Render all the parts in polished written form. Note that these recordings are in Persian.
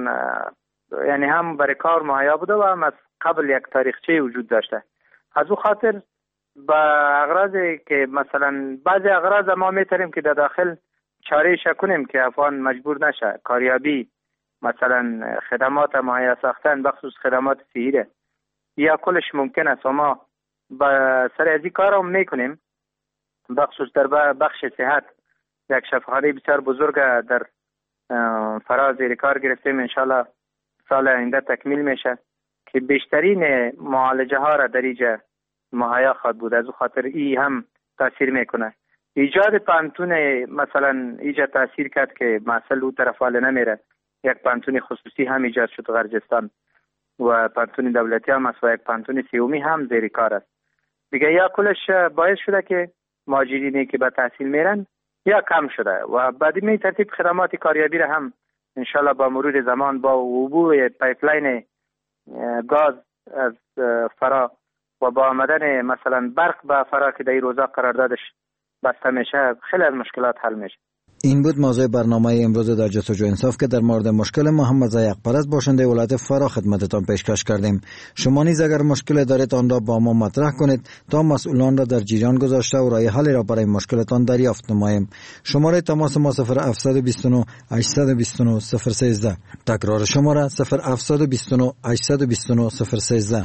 یعنی هم برای کار مهیا بوده و هم از قبل یک تاریخچه وجود داشته. از او خاطر با اغراضی که مثلا بعضی اغراض ما میتونیم که در داخل چاره کنیم که افغان مجبور نشه کاریابی مثلا خدمات مهیا ساختن بخصوص خدمات صحیه یا کلش ممکن است و ما با سر از این کار هم میکنیم. بخصوص در بخش صحت یک شفاخانه بسیار بزرگ در فراز زیر کار گرفتیم، انشالله سال آینده تکمیل میشه که بیشترین معالجه ها را در اینجا مهیا خواهد بود. از او خاطر ای هم تاثیر میکنه. ایجاد پانتون مثلا اینجا تاثیر کرد که مسئله او طرف حال نمیره. یک پانتون خصوصی هم ایجاد شد غرجستان و پانتون دولتی هم است و یک پانتون سیومی هم زیر کار است. دیگه یا کلش باعث شده که مهاجرینی که به تحصیل میرن یا کم شده و بعد می ترتیب خدمات کاریابی را هم انشالله با مرور زمان با عبور پایپلاین گاز از فرا و با آمدن مثلا برق به فرا که در این روزا قراردادش بسته میشه خیلی از مشکلات حل میشه. این بود موضوع برنامه امروز در جستجو انصاف که در مورد مشکل محمد یقپرست باشنده ولایت فرا خدمتتان پیشکش کردیم. شما نیز اگر مشکل دارید آن را با ما مطرح کنید تا مسئولان را در جریان گذاشته و راه حلی را برای مشکلتان دریافت نماییم. شماره تماس ما 0729 829 013. تکرار شماره 0729 829 013.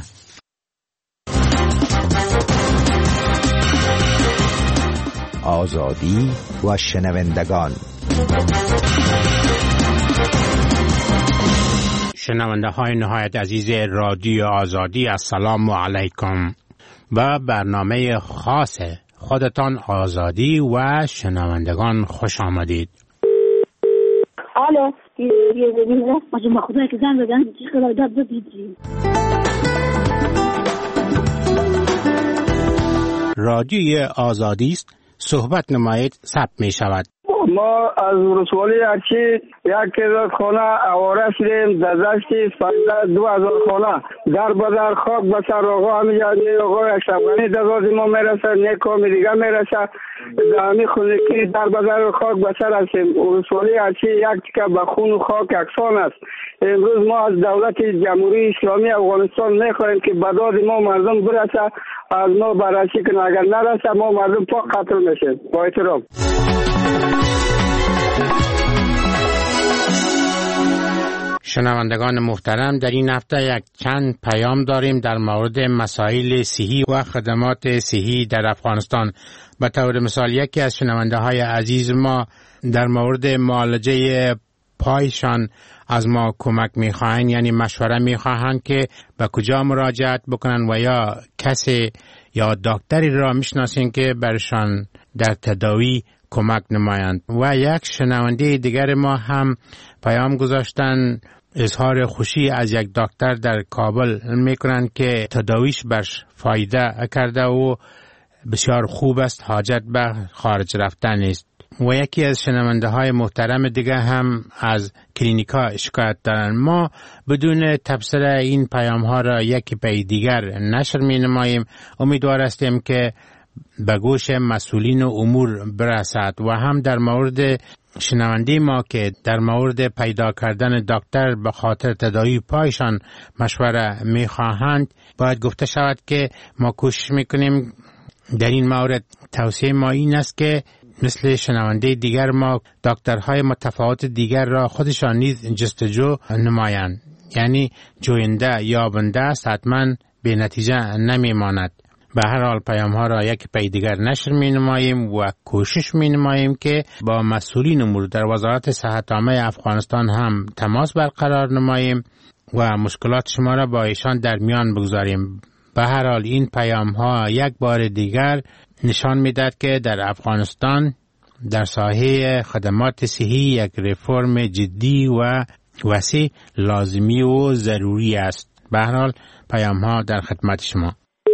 آزادی و شنوندگان. شنونده های نهایت عزیز رادیو آزادی، السلام علیکم. با برنامه خاص خودتان آزادی و شنوندگان خوش آمدید. الو ما خدای که زن بدن چیکار داد بدید. رادیو آزادی است، صحبت نمایید ثبت می شود. ما از ولسوالی ارچی 1000 خانه آواره شدیم، در دشت 2000 خانه در بدر خاک به سر آقا همینجا آقا شبگانی داداز ما میرسه، نیکامی دیگه میرسه، دامی خونکی در بدر خاک به سر هستیم. ولسوالی ارچی یک تیکه به خون و خاک اکسان است. امروز ما از دولت جمهوری اسلامی افغانستان میخواهیم که به داد ما مردم برسه، از ما بررسی کنه، اگر نرسه ما مردم پاک قتل میشه. با احترام. شنوندگان محترم، در این هفته یک چند پیام داریم در مورد مسائل صحی و خدمات صحی در افغانستان. به طور مثال یکی از شنونده های عزیز ما در مورد معالجه پایشان از ما کمک میخواهند، یعنی مشوره میخواهند که به کجا مراجعت بکنن و یا کسی یا دکتری را میشناسین که برشان در تداوی کمک نمایند. و یک شنونده دیگر ما هم پیام گذاشتن اظهار خوشی از یک دکتر در کابل میکنند که تداویش برش فایده کرده و بسیار خوب است، حاجت به خارج رفتن نیست. و یکی از شنونده های محترم دیگه هم از کلینیکا شکایت دارن. ما بدون تبصره این پیام ها را یکی پی دیگر نشر می نماییم. امیدوار هستیم که به گوش مسئولین امور برسد. و هم در مورد شنونده ما که در مورد پیدا کردن دکتر به خاطر تداوی پایشان مشوره می خواهند، باید گفته شود که ما کوشش می کنیم در این مورد. توصیه ما این است که مثل شنونده دیگر ما دکترهای متفاوت دیگر را خودشان نیز جستجو نمایند، یعنی جوینده یابنده است، حتما به نتیجه نمی ماند. به هر حال پیام ها را یک پی دیگر نشر می نماییم و کوشش می نماییم که با مسئولین امور در وزارت صحت عامه افغانستان هم تماس برقرار نماییم و مشکلات شما را با ایشان در میان بگذاریم. به هر حال این پیام ها یک بار دیگر نشان میدهد که در افغانستان در ساحه خدمات صحی یک رفرم جدی و وسیع لازمی و ضروری است. به هر حال پیام ها در خدمت شما.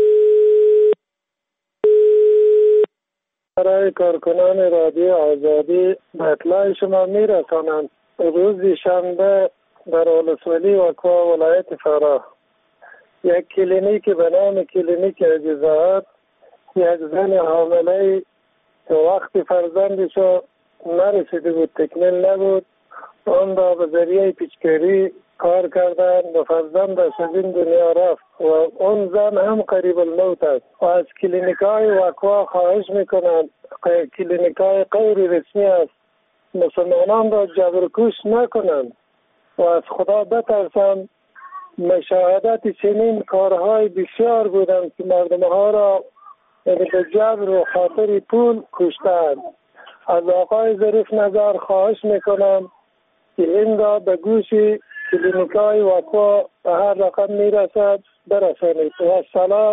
برای کارکنان رادیو آزادی به اطلاع شما میرسانند روز شنبه در ولسوالی وکوا ولایت فرا یک کلینیک به نام کلینیک اجزاءات، یک زن حامله وقتی فرزندش نرسیده بود، تکمیل نبود، آن را به ذریعه پیچکاری کار کردند و فرزندش از این دنیا رفت و اون زن هم قریب الموت است و از کلینیکای وقوع خواهش میکنند. کلینیکای غیر رسمی است، مسلمانان را جبرکوش نکنند و از خدا بترسند. مشاهدت چنین کارهای بسیار بودند که مردمها را به جبر و خاطر پول کشتند. از آقای ظریف نظر خواهش میکنم که این را به گوش کلینیکای وقوع به هر رقم میرسد برسانید. و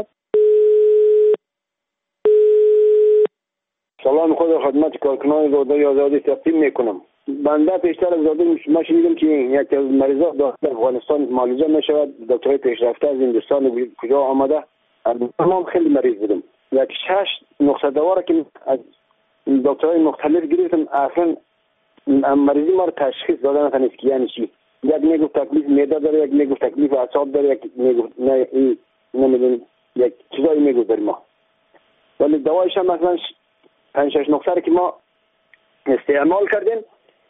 سلام خود خدمت کارکنان رادیوی آزادی تقدیم میکنم. بنده پیشتر از رادیو ما شنیدم که یک از مریضا داخل افغانستان معالجه میشود. دکترای پیشرفته از هندوستان و کجا آمده. من خیلی مریض بودم. یک 6 نقطه دواره که از دکترای مختلف گرفتم، اصلا مریضی ما رو تشخیص دادن نتونست که یعنی چی. یک میگفت تکلیف معده داره، یک میگفت تکلیف اعصاب داره، یک میگفت نه این نمیدونم یک چیزایی میگفت بر ما. ولی دوایش هم مثلا 5-6 نقطه که ما استعمال کردیم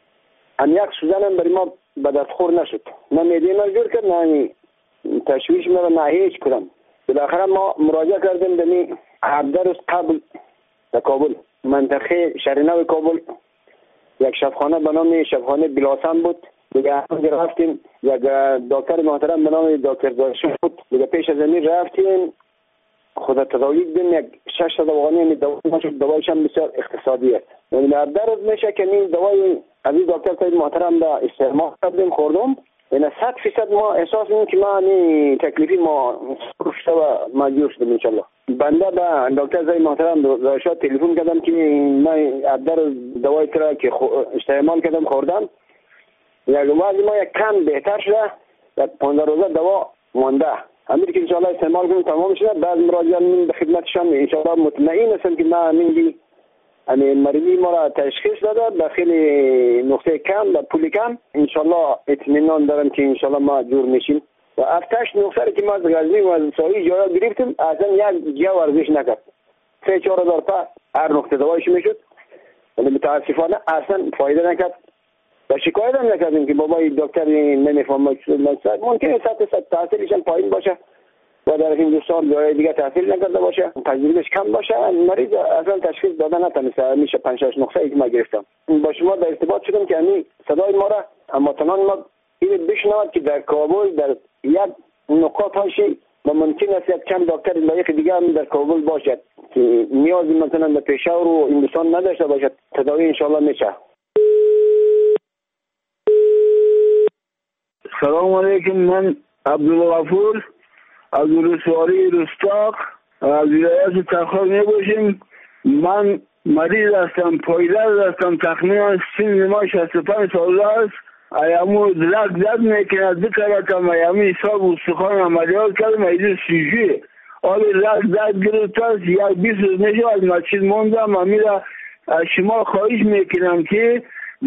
هم یک سوزن هم برای ما به دست خور نشد. نه معده ما جور کرد، نه تشویش ما، نه هیچ کدام. بالاخره ما مراجعه کردیم به 17 روز قبل در کابل، منطقه شهرنو کابل، یک شفاخانه به نام شفاخانه بلاسان بود. دیگه رفتیم یک دکتر محترم به نام دکتر داشتن بود. دیگه پیش از این رفتیم خود تداوی دیدیم یک 600 افغانی دوایش هم بسیار اقتصادی است. یعنی در روز میشه که این دوای از این دکتر صاحب محترم دا استعمال کردیم خوردم. یعنی 100% ما احساس می‌کنیم که ما این تکلیفی ما رشته و مجبور شدیم ان شاء الله. بنده به دکتر صاحب محترم راشد تلفن کردم که من در دوای ترا که استعمال کردم خوردم یک وضع ما یک کم بهتر شده. یک 15 روزه دوا مانده. امید که ان شاء الله استعمال کنیم تمام شده. بعد مراجعه من به خدمتشان ان شاء الله مطمئن هستم که ما میگی یعنی مریضی ما را تشخیص داده به خیلی نقطه کم و پول کم. ان شاء الله اطمینان دارم که ان شاء الله ما جور میشیم. و 7-8 نقطه که ما از غزنی و از سایی جایا گرفتیم اصلا یک جا ورزش نکرد. 3-4 هزار تا هر نقطه دوایش میشد ولی متاسفانه اصلا فایده نکرد. و شکایت هم نکردیم که بابای دکتر نمیفهمه ممکنه 100% تحصیلش هم پایین باشه و در هندوستان جای دیگه تحصیل نکرده باشه، تجربهش کم باشه، مریض اصلا تشخیص دادن نتونسته. میشه 5-6 نقطه که ما گرفتم. با شما در ارتباط شدم که همین صدای ما را هموطنان ما این بشنوند که در کابل در یک نقاط هاشی و ممکن است یک چند دکتر لایق دیگه هم در کابل باشد که نیازی مثلا به پشاور و هندوستان نداشته باشد. تداوی ان شاء الله میشه. سلام علیکم. من عبدالغفور از ولسوالی رستاق از ولایت تخار میباشیم. من مریض هستم، پایدار هستم، تقریبا سن ما 65 سال است. ایامو درک زد میکنه بکراتم ایامی حساب استخوان عملیات کردم ایدو سیجی آلی رک زد گرفت است. یک 20 روز میشه از مسجد موندم. امیره از شما خواهش میکنم که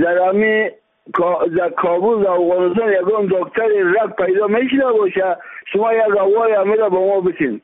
در کابل در افغانستان یکان دکتر رک پیدا میشه باشه، شما یک روای امیره با ما بتین.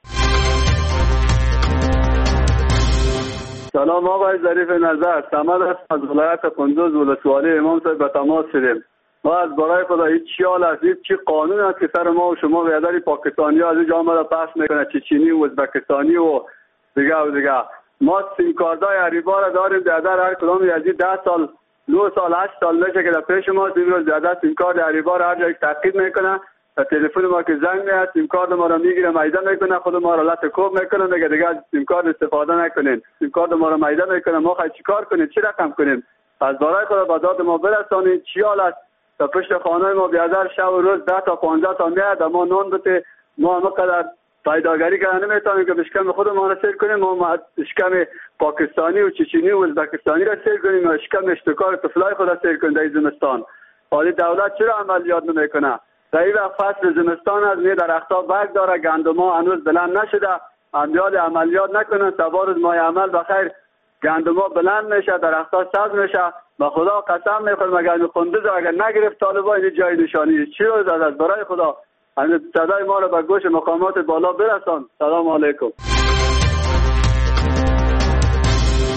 سلام آقای ظریف نظر، صمد است از ولایت کندوز ولسوالی امام صاحب به تماس شدیم. ما از برای خدا هیچ چیال است، هیچ چی قانون است که سر ما و شما بیادری پاکستانی ها از اینجا آمده پس میکنه، چچینی و ازبکستانی و دیگه و دیگه. ما سیم کارتای عریبا را داریم بیادر هر کدام یزید 10 سال 9 سال 8 سال میشه که در پیش ما این روز زیاده سیم کارت عریبا را هر جایی تاکید میکنه. تلفن ما که زنگ میاد سیم کارت ما را میگیره میده میکنه، خود ما را لط کوب میکنه، میگه دیگه از سیم کارت استفاده نکنین، سیم کارت ما را میده میکنه. ما خواهی چیکار کنیم؟ چی رقم کنیم؟ از برای خدا به داد ما برسانید. چی حال است تا پشت خانه ما بیادر شب و روز 10 تا 15 تا میاد ما نان بده، ما همقدر پیداگری کردن نمیتونیم که بشکم خود ما را سیر کنیم. ما اشکم پاکستانی و چچینی و ازبکستانی را سیر کنیم و اشکم اشتکار طفلای خود را سیر کنیم در زمستان. حالی دولت چرا عملیات نمیکنه؟ در این وقت فصل زمستان از می درختها برگ داره، گندما هنوز بلند نشده، امیال عملیات نکنن. سوار ماه عمل بخیر گندما بلند میشه، درختها سبز میشه. و خدا قسم میخورم اگر این کندوز اگر نگرفت طالبان این جای نشانی چی رو زد برای خدا همین صدای ما رو به گوش مقامات بالا برسان. سلام علیکم.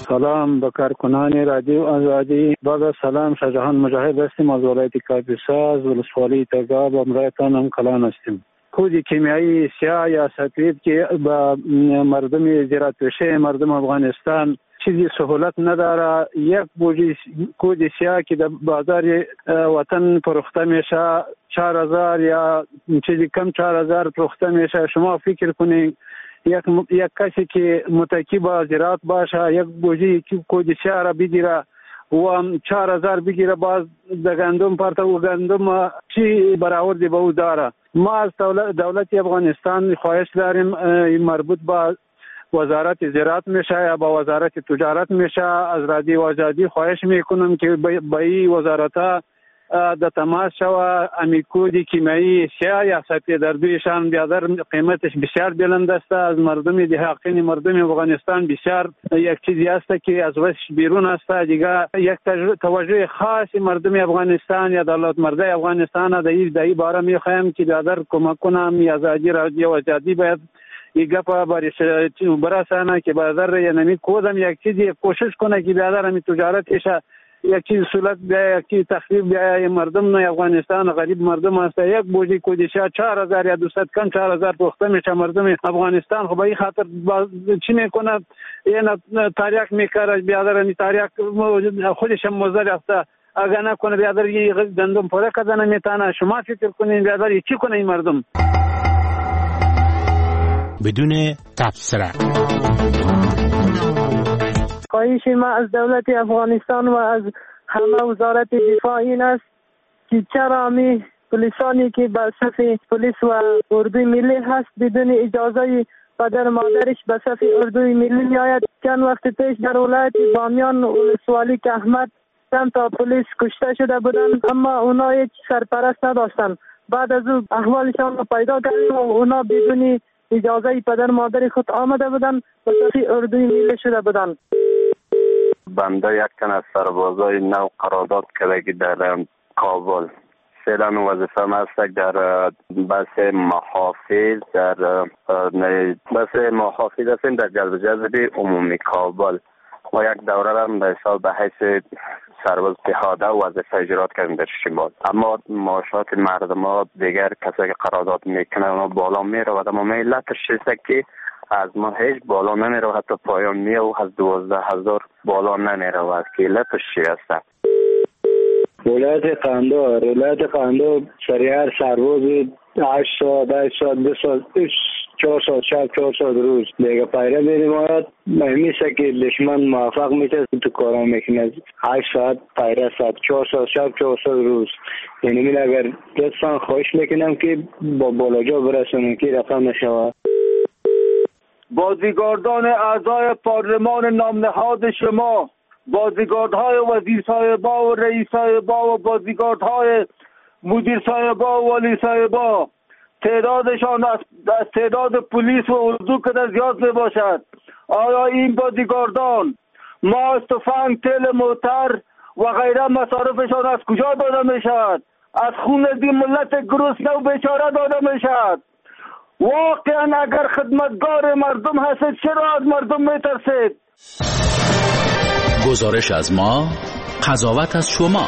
سلام به کارکنان رادیو آزادی. بعد از سلام شاهجهان مجاهد هستیم از ولایت کاپیسا از ولسوالی تگاب. امرایتان هم کلان هستیم. کود کیمیایی سیاه یا سفید که به مردم زراعت پیشه مردم افغانستان چیزی سهولت نداره. یک بوجی کود سیاه که در بازار وطن فروخته میشه 4000 یا چیزی کم 4000 فروخته میشه. شما فکر کنید یک کسی که متکی با زراعت باشه یک بوجی کود سیاه را بگیره و 4000 بگیره، باز در گندم پرته و گندم چی برآوردی به او داره. ما از دولت افغانستان خواهش داریم مربوط با وزارت زراعت میشه یا با وزارت تجارت میشه، از رادیو آزادی خواهش میکنم که به این وزارت در تماس شوه. امیکودی کیمیایی سیاه یا سفید در دویشان بیادر قیمتش بسیار بلند است. از مردم دهقان مردم افغانستان بسیار یک چیزی است که از وسش بیرون است. دیگه یک توجه خاصی مردم افغانستان یا دولت مرده افغانستان در این باره میخوایم که بیادر کمک کنم. آزادی رادیو آزادی باید این گپ برسانه که بیادر یعنی کودم یک چیزی کوشش کنه که بیادر همی تجارتش یک چیز سهولت بیا، یک چیز تخفیف بیا. مردم نه افغانستان غریب مردم است. یک بوجی کودیشه 4000 یا 200 کم 4000 پخته میشه. مردم افغانستان خب این خاطر چی میکنه؟ این تاریخ میکاره بیادر این تاریخ خودش هم مزر است. اگر نکنه بیادر یه گندم پره کردن میتونه. شما فکر کنین بیادر چی کنه این مردم؟ بدون تبصره. خواهش ما از دولت افغانستان و از همه وزارت دفاع این است که چرا همی پلیسانی که به صف پلیس و اردوی ملی هست بدون اجازه پدر مادرش به صف اردوی ملی میآید. چند وقت پیش در ولایت بامیان ولسوالی که احمد چند تا پلیس کشته شده بودند، اما اونا هیچ سرپرست نداشتند. بعد از او احوالشان رو پیدا کردیم و اونا بدون اجازه پدر مادر خود آمده بودند و صف اردوی ملی شده بودند. بنده یک تن از سربازای نو قرارداد کردگی در کابل. فعلا وظیفه است در بس محافظ هستیم در جذب عمومی کابل. ما یک دوره هم به حساب به حیث سرباز پیاده وظیفه اجرات کردیم در شمال، اما معاشات مردم ها دیگر کسایی که قرارداد میکنن اونا بالا میره و اما علتش چیست که از ما هیچ بالا نمیره، حتی پایان میره و از 12000 بالا نمیره و از که علتش چی است؟ ولایت قندهار شریعه سرباز 8 ساعت 2 ساعت 4 ساعت شب 4 ساعت روز دیگه پیره میریم. میشه که دشمن موفق میشه تو کارا میکنه. 8 ساعت پیره ساعت 4 ساعت شب 4 ساعت روز. یعنی اگر لطفا خواهش میکنم که با بالاجا برسونیم که رقم نشود. بازیگردان اعضای پارلمان نامنهاد شما، بازیگردهای وزیر صاحبا و رئیس صاحبا و بازیگردهای مدیر صاحبا و ولی صاحبا، تعدادشان از تعداد پلیس و اردو که زیاد می باشد. آیا این بازیگردان ماست، تفنگ، تل موتر و غیره مصارفشان از کجا داده می شود؟ از خون دی ملت گرسنه و بیچاره داده می شود. واقعا اگر خدمتگار مردم هستید چرا از مردم می ترسید؟ گزارش از ما، قضاوت از شما.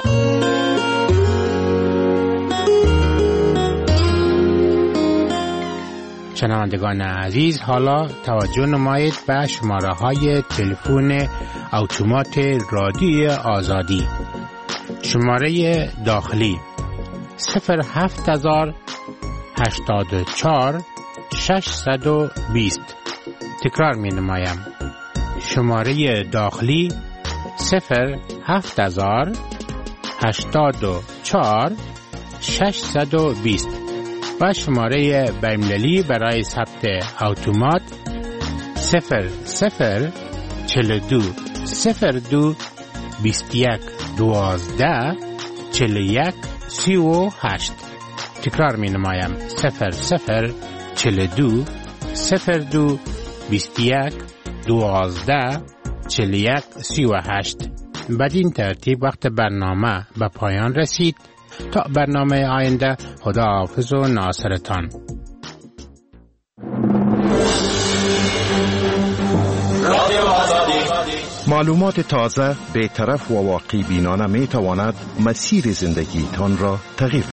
شنوندگان عزیز، حالا توجه نمایید به شماره های تلفن اتومات رادیو آزادی. شماره داخلی 07084 620. تکرار می نمایم. شماره داخلی 07084 620 و شماره بین‌المللی برای ثبت اتومات 0042 02 21 12 41 38. تکرار می نمایم 0042 02 21 12 41 38. بدین ترتیب وقت برنامه به پایان رسید. تا برنامه آینده، خدا حافظ و ناصرتان. ما معلومات تازه، بی‌طرف و واقع بینانه می تواند مسیر زندگی تان را تغییر